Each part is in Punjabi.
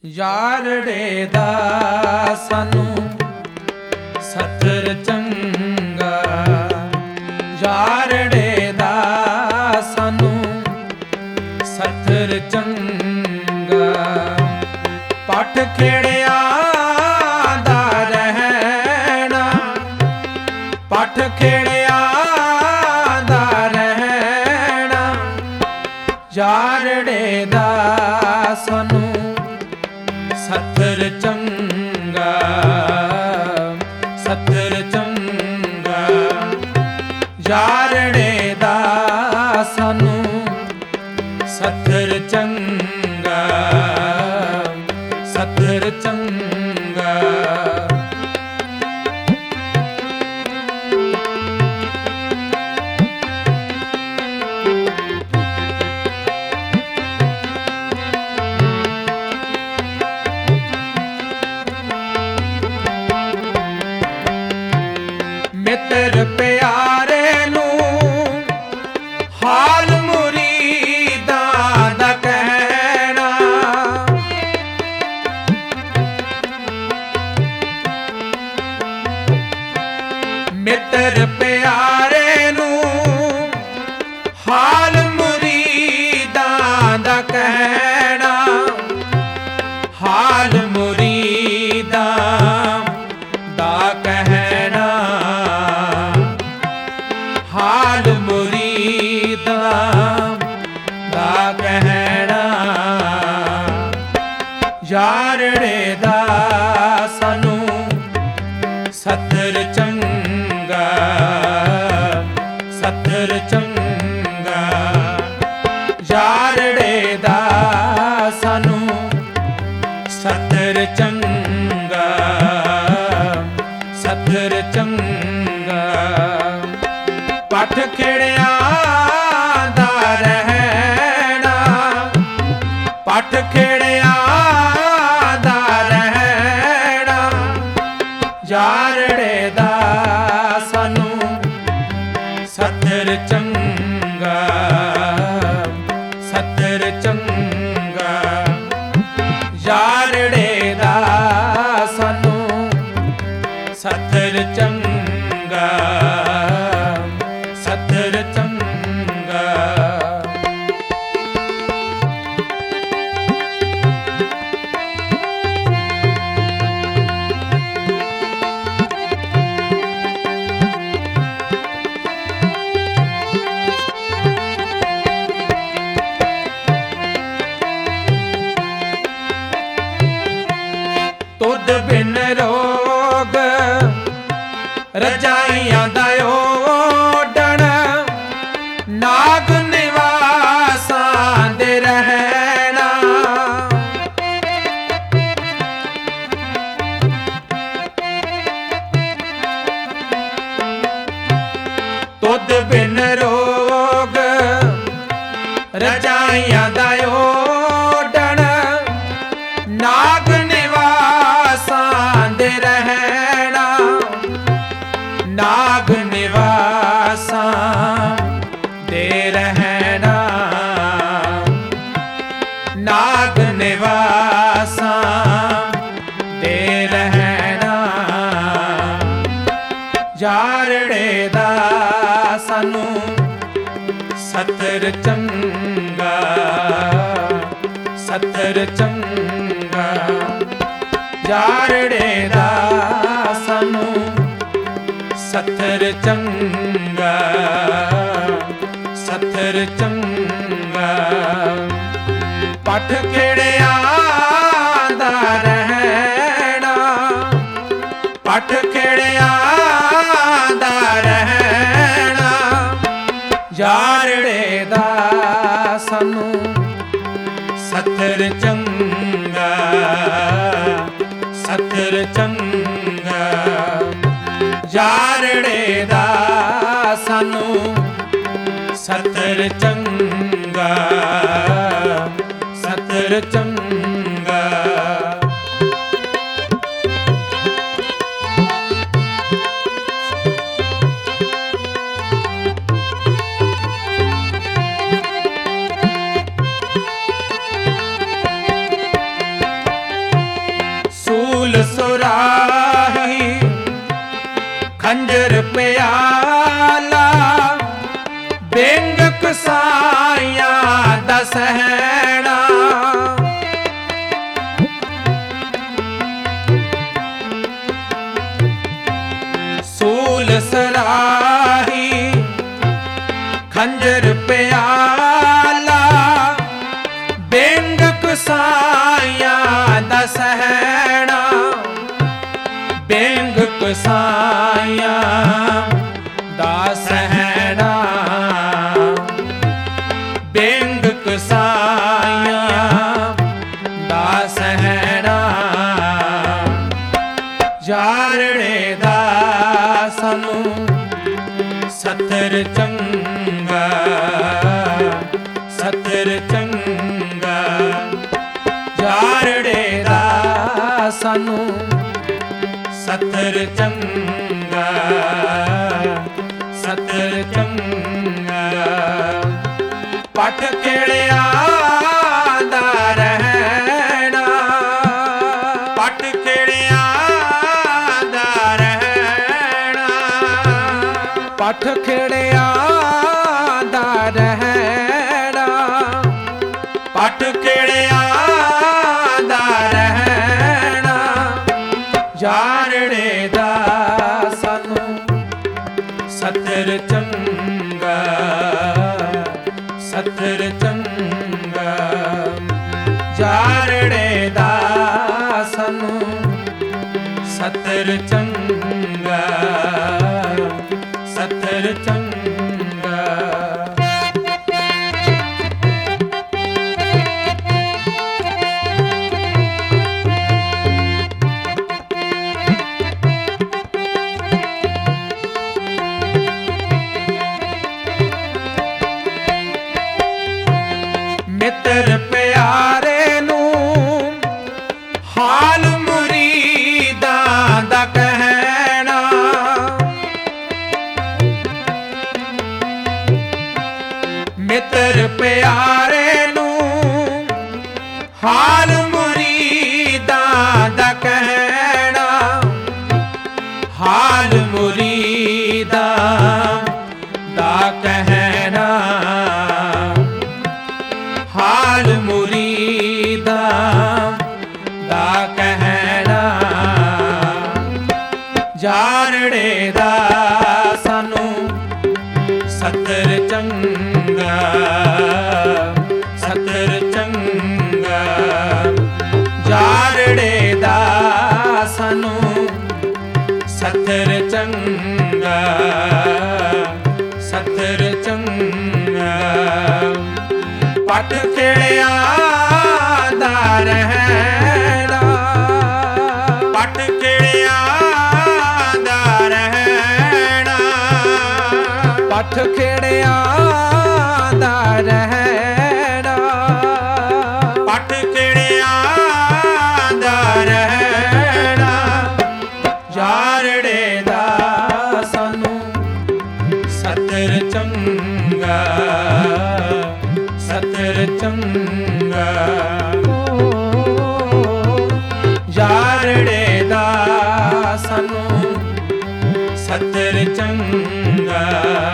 ਯਾਰੜੇ ਦਾ ਸਾਨੂੰ ਸਤਿਰ ਚੰਗਾ, ਯਾਰੜੇ ਦਾ ਸਾਨੂੰ ਸਤਿਰ ਚੰਗਾ। ਪੱਠ ਖੇੜਿਆਂ ਦਾ ਰਹਿਣਾ, ਪੱਠ ਖੇੜਿਆਂ ਦਾ ਰਹਿਣਾ, ਯਾਰੜੇ ਦਾ ਸਾਨੂੰ ਸਤਿਰ ਚੰਗਾ, ਸਤਿਰ ਚੰਗਾ। ਯਾਰੜੇ ਦਾ ਸਾਨੂੰ ਸਤਿਰ ਚੰਗਾ, ਸਤਿਰ ਚੰਗਾ। ਮਿੱਤਰ ਪਿਆਰੇ ਨੂੰ ਹਾਲ ਮੁਰੀਦਾਂ ਦਾ ਕਹਿਣਾ, ਮਿੱਤਰ ਪਿਆਰੇ ਨੂੰ ਹਾਲ ਮੁਰੀਦਾਂ ਦਾ ਕਹਿਣਾ, ਹਾਲ ਮੁਰੀਦਾਂ ਦਾ ਕਹਿਣਾ, ਹਾਲ ਮੁਰੀਦਾਂ ਦਾ ਕਹਿਣਾ। ਯਾਰੜੇ ਦਾ ਸਾਨੂੰ ਸਤਿਰ ਚੰਗਾ, ਸਤਿਰ ਚੰਗਾ। ਯਾਰੜੇ ਦਾ ਸਾਨੂੰ ਸਤਿਰ ਚੰਗਾ, ਸਤਿਰ ਚੰਗਾ। ਪੱਠ ਖੇੜਿਆਂ ਦਾ ਰਹਿਣਾ, ਪੱਠ ਖੇੜਿਆਂ ਦਾ ਰਹਿਣਾ, ਯਾਰੜੇ ਦਾ ਸਾਨੂੰ ਸਤਿਰ ਚੰਗਾ, ਸਤਿਰ ਚੰਗਾ। ਯਾਰੜੇ ਦਾ ਸਾਨੂੰ ਸਤਿਰ ਚੰਗਾ, ਸਤਿਰ ਚੰਗਾ। ਤੁਧ ਬਿਨ ਰੋਗ ਰਜਾਈਆਂ ਦਾ ਓਡਣ, ਨਾਗ ਨਿਵਾਸਾਂ ਦੇ ਰਹਿਣਾ, ਤੁਧ ਬਿਨ ਰੋਗ ਰਜਾਈਆਂ ਦਾ ਓਡਣ, ਨਾਗ ਨਿਵਾਸਾਂ ਦੇ ਰਹਿਣਾ, ਨਾਗ ਨਿਵਾਸਾਂ ਦੇ ਰਹਿਣਾ, ਨਾਗ ਨਿਵਾਸਾਂ ਦੇ ਰਹਿਣਾ। ਯਾਰੜੇ ਦਾ ਸਾਨੂੰ ਸਤਿਰ ਚੰਗਾ, ਸਤਿਰ ਚੰਗਾ। ਯਾਰੜੇ ਦਾ ਸਾਨੂੰ ਸਤਿਰ ਚੰਗਾ, ਸਤਿਰ ਚੰਗਾ। ਪੱਠ ਖੇੜਿਆਂ ਦਾ ਰਹਿਣਾ, ਪੱਠ ਖੇੜਿਆਂ ਦਾ ਰਹਿਣਾ, ਯਾਰੜੇ ਦਾ ਸਾਨੂੰ ਸਤਿਰ ਚੰਗਾ, ਸਤਿਰ ਚੰਗਾ। ਯਾਰੜੇ ਦਾ ਸਾਨੂੰ ਸਤਿਰ ਚੰਗਾ, ਸਤਿਰ ਚੰਗਾ। ਖੰਜਰ ਪਿਆਲਾ ਬੇਂਗ ਕਸਾਈਆਂ ਦਾ ਸਹਿਣਾ। ਸੂਲ ਸਰਾਹੀ ਖੰਜਰ ਪਿਆਲਾ ਬੇਂਗ ਕਸਾਈਆਂ ਦਾ ਸਹਿਣਾ। ਬੇਂਗ ਕਸਾਈਆਂ ਦਾ ਸਹਿਣਾ। ਬੇਂਗ ਕਸਾਈਆਂ ਦਾ ਸਹਿਣਾ। ਜਾਰੜੇ ਦਾ ਸਾਨੂੰ ਸਤਰ ਚੰਗਾ, ਸਤਰ ਚੰਗਾ। ਜਾਰੜੇ ਦਾ ਸਾਨੂੰ ਸਤਰ ਚੰਗਾ, ਸਤਰ ਚੰਗਾ। ਪੱਠ ਕਿਹੜਿਆਂ ਦਾ ਰਹਿਣਾ, ਪੱਠ ਕਿਹੜਿਆਂ ਦਾ ਰਹਿਣਾ। ਪੱਠ ਕਿਹੜਿਆਂ ਦਾ ਰਹਿਣਾ, ਪੱਠ ਕਿਹੜਿਆਂ ਦਾ ਰਹਿਣਾ। ਜਾਰੜੇ ਦਾ ਸਾਨੂੰ ਸਤਰ ਚੰਗਾ, ਸਤਰ ਚੰਗਾ। ਜਾਰੜੇ ਦਾ ਸਾਨੂੰ ਸਤਰ ਚੰਗਾ, ਸਤਰ ਚੰਗਾ। ਮਿੱਤਰ ਪਿਆਰੇ ਨੂੰ ਹਾਲ ਮੁਰੀਦਾਂ ਦਾ ਕਹਿਣਾ। ਮਿੱਤਰ ਪਿਆਰੇ ਨੂੰ ਹਾਲ ਮੁਰੀਦਾਂ ਦਾ ਕਹਿਣਾ। ਹਾਲ ਮੁਰੀਦਾਂ ਦਾ ਕਹਿਣਾ। ਹਾਲ ਮੁਰੀਦਾਂ ਦਾ ਕਹਿਣਾ। ਜਾਰੜੇ ਦਾ ਸਾਨੂੰ ਸਤਰ ਚੰਗਾ, ਸਤਰ ਚੰਗਾ। ਜਾਰੜੇ ਦਾ ਸਾਨੂੰ ਸਤਰ ਚੰਗਾ, ਸਤਰ ਚੰਗਾ। ਪੱਠ ਕਿਹੜਿਆਂ ਦਾ ਰਹਿਣਾ, ਪੱਠ ਕਿਹੜਿਆਂ ਦਾ ਰਹਿਣਾ। ਪੱਠ ਕਿਹੜਿਆਂ ਦਾ ਰਹਿਣਾ, ਪੱਠ ਕਿਹੜਿਆਂ ਦਾ ਰਹਿਣਾ। ਜਾਰੜੇ ਦਾ ਸਾਨੂੰ ਸਤਰ ਚੰਗਾ, ਸਤਰ ਚੰਗਾ। ਜਾਰੜੇ ਦਾ ਸਾਨੂੰ ਸਤਰ ਚੰਗਾ,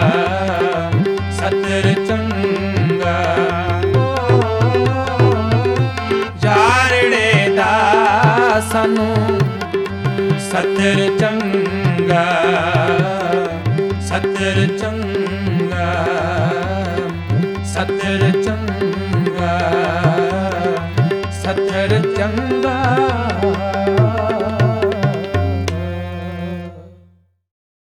ਸਤਰ ਚੰਗਾ। ਜਾਰੜੇ ਦਾ ਸਾਨੂੰ ਸਤਰ ਚੰਗਾ, ਸਤਰ ਚੰਗਾ, ਸਤਰ ਚੰਗਾ, ਸਤਰ ਚੰਗਾ।